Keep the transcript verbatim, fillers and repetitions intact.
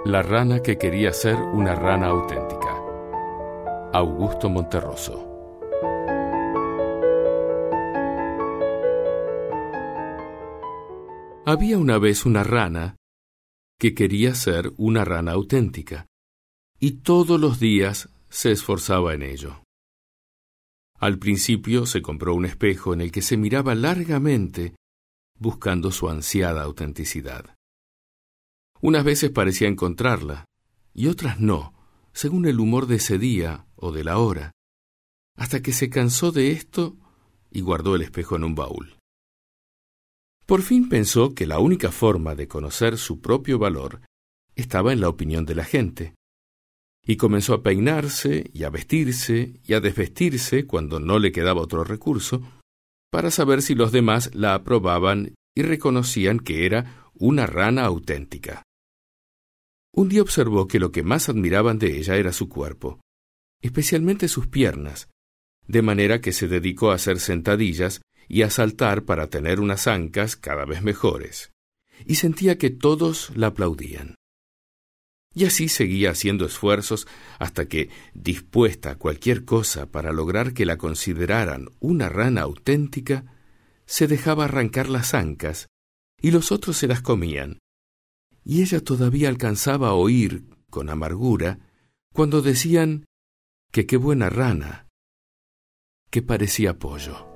La rana que quería ser una rana auténtica. Augusto Monterroso. Había una vez una rana que quería ser una rana auténtica, y todos los días se esforzaba en ello. Al principio se compró un espejo en el que se miraba largamente, buscando su ansiada autenticidad. Unas veces parecía encontrarla, y otras no, según el humor de ese día o de la hora, hasta que se cansó de esto y guardó el espejo en un baúl. Por fin pensó que la única forma de conocer su propio valor estaba en la opinión de la gente, y comenzó a peinarse y a vestirse y a desvestirse cuando no le quedaba otro recurso, para saber si los demás la aprobaban y reconocían que era una rana auténtica. Un día observó que lo que más admiraban de ella era su cuerpo, especialmente sus piernas, de manera que se dedicó a hacer sentadillas y a saltar para tener unas ancas cada vez mejores, y sentía que todos la aplaudían. Y así seguía haciendo esfuerzos hasta que, dispuesta a cualquier cosa para lograr que la consideraran una rana auténtica, se dejaba arrancar las ancas y los otros se las comían, y ella todavía alcanzaba a oír, con amargura, cuando decían que qué buena rana, que parecía pollo.